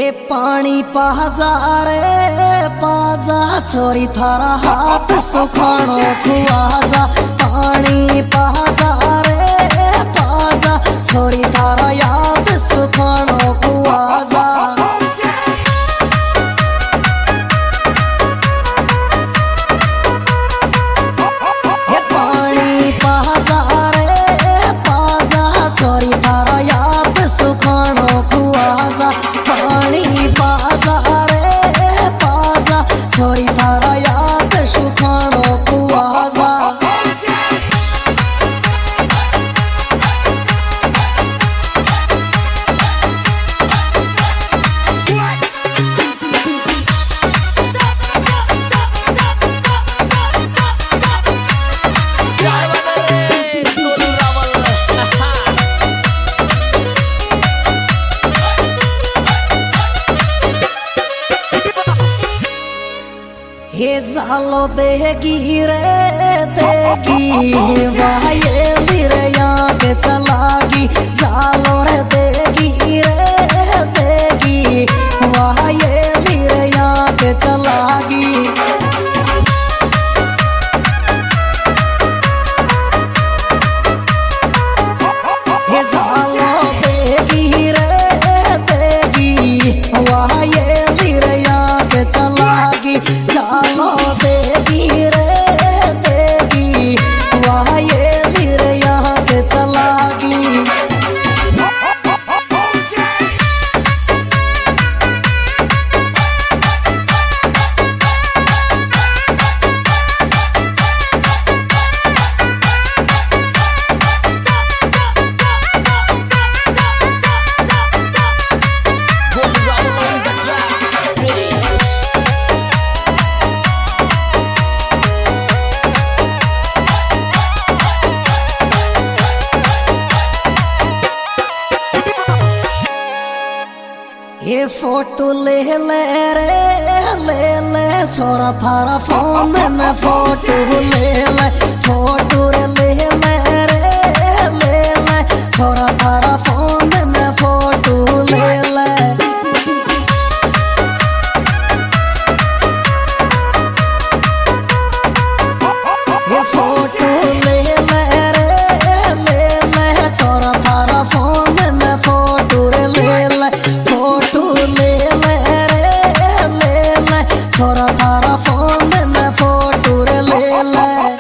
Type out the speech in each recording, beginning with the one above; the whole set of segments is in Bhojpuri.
हे पानी पाजा रे पाजा छोरी थारा हाथ सुखाणो खुआजा। पानी पाजा रे पाजा छोरी थारा याद सुखाणो खुआजा। हे पानी पाजा रे पाजा छोरी थारा याद सुखाणो खुआजा। पानी पाजा रे पाजा छोरी थारा याद सुखाणो खुआजा। हे जालो देगी रे देगी वाये रे याद चलागी। जालो रे देगी रे देगी वाये रे याद चलागी। हे जालो देगी रे देगी वाये रे याद चलागी। जालो देगी रे देगी वाये रे याद चलागी। ये फोटो ले ले रे ले ले छोरा थारा फोन में फोटो ले ले। फोटो रे ले ले रे ले ले छोरा थारा फोन में फोटो ले ले। ये फोटो ले ले रे ले ले छोरा थारा फोन में फोटो रे ले ले। छोरा थारा फोन में फोटो रे ले ले।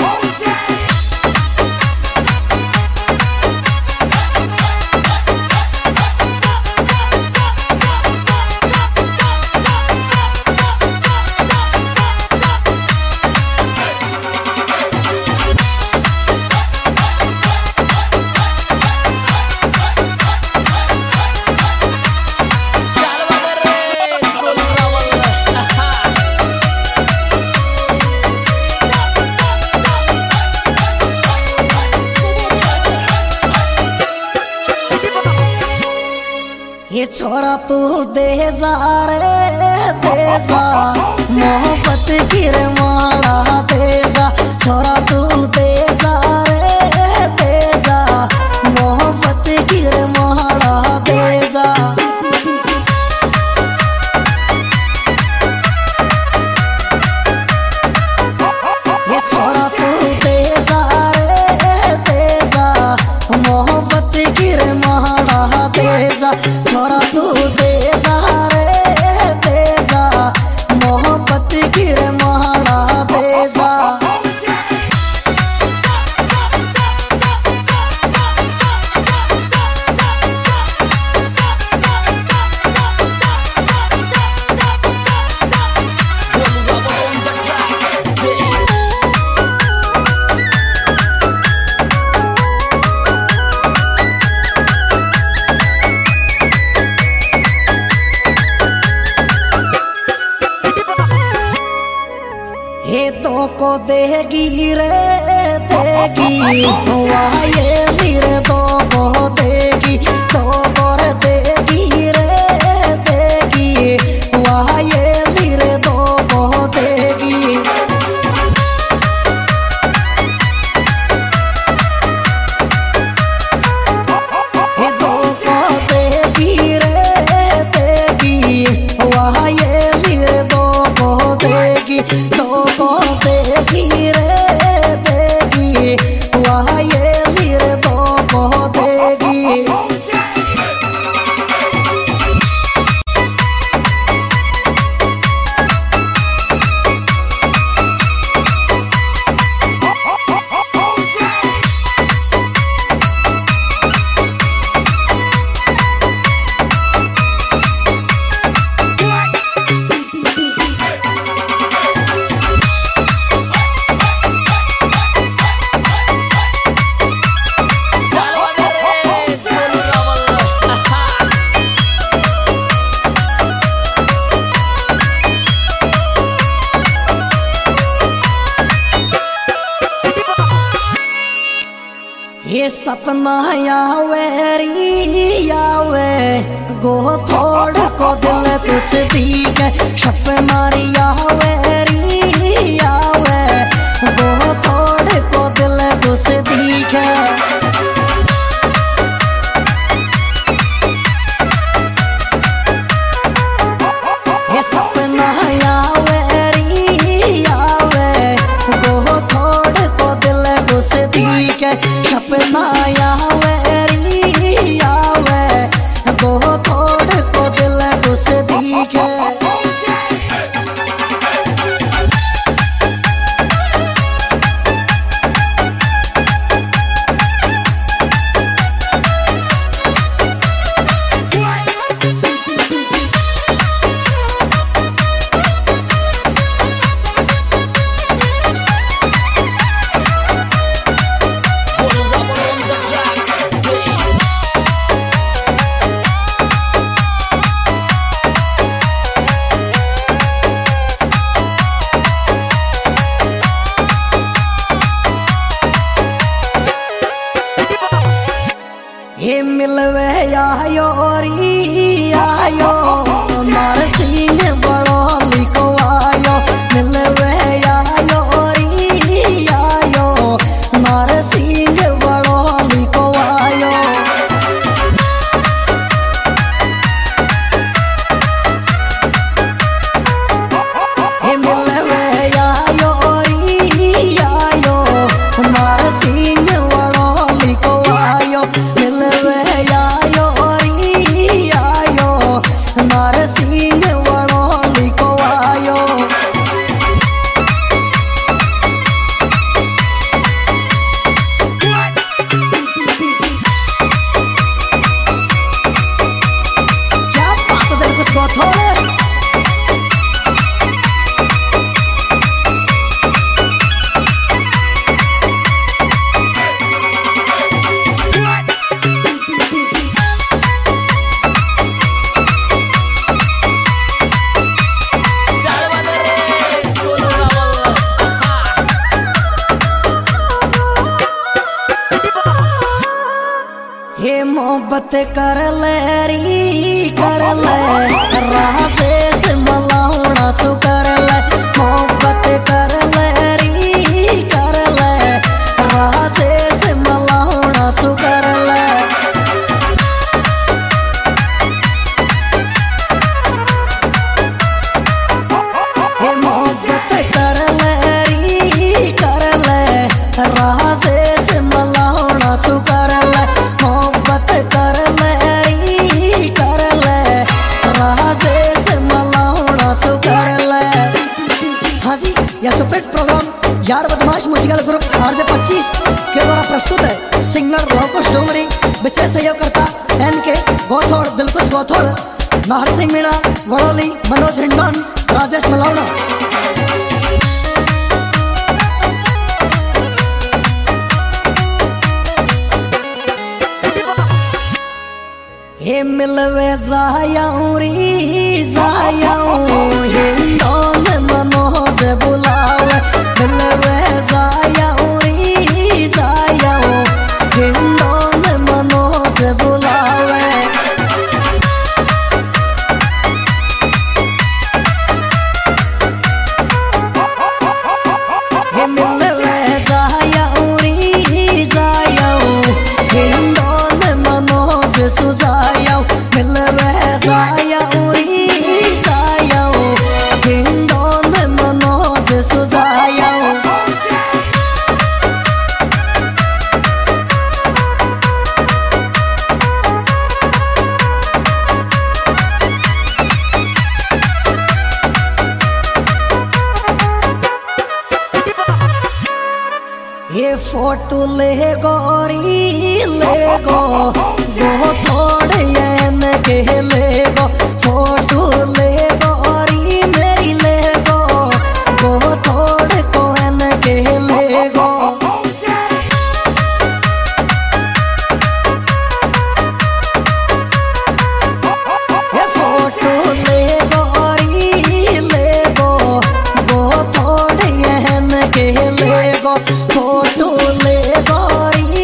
ये छोरा तू दे जा रे दे जा मोहब्बत की रे माला दे जा। छोरा तू दे जा रे दे जा मोहब्बत की रे माला दे जा। ये छोरा तू दे जा रे दे जा मोहब्बत की रे माला दे जा। छोरा तू दे जा रे दे जा मोहब्बत की रे माला दे जा। हे तो को देगी रे देगी वाये रे तो को देगी। तो को रे देगी रे देगी वाये रे तो को देगी। हे तो को देगी रे देगी दो को देगी रे देगी, वह ये लीर दो को देगी। ये सपना यावे री यावे गो थोड़ को दिल कुछ दीक, सपना री यावे री यावे गो थोड़ को दिल कुछ दीक। ये सपना यावे री यावे गो थोड़ को दिल कुछ दीक, सपना यावे री यावे गो थोड़ को दिल कुछ दीक। ये मिलवे आयो री आयो नार सिंह बड़ो लिखो आयो, मिलवे आयो री आयो नार सिंह बड़ो लिखो आयो। ये मिलवे आयो री आयो नार सिंह बड़ो लिखो आयो, मिलवे आयो री आयो नार सिंह बड़ो लिखो आयो। क्या बात है, दिल कुछ बहुत हो रहा है। ये मोहब्बत कर ले री कर ले राजे से मलाउना सु कर ले, मोहब्बत कर ले री कर ले राजे से मलाउना सु कर ले। ये मोहब्बत कर ले री कर ले राजे से मलाउना सु कर ले, कर ले री कर ले राजे से मलाउना सु कर ले। हाँ जी, यह सुपरहिट प्रोग्राम यार बदमाश म्यूजिकल ग्रुप RJ25 के द्वारा प्रस्तुत है। सिंगर लवकुश डोंगरी, विशेष सहयोगकर्ता NK गोथोड़, दिलकुश गोथोड़, नाहर सिंह मीणा, वड़ोली, मनोज हिंडोन, राजेश मलाउना। ये मिलवे जायाऊं री जायाऊं हिंडोन मनोज बुलावे, मिलवे जायाऊं री जायाऊं हिंडोन मनोज बुलावे। ये मिलवे जायाऊं री जायाऊं हिंडोन मनोज सुजायाऊं, मिलवे जायाऊं री जायाऊं फोटो ले गोरी ले गो थोड़े के ले गो फोटो ले गोरी मेरी ले गो थोड़े को के ले गो फोटो ले गोरी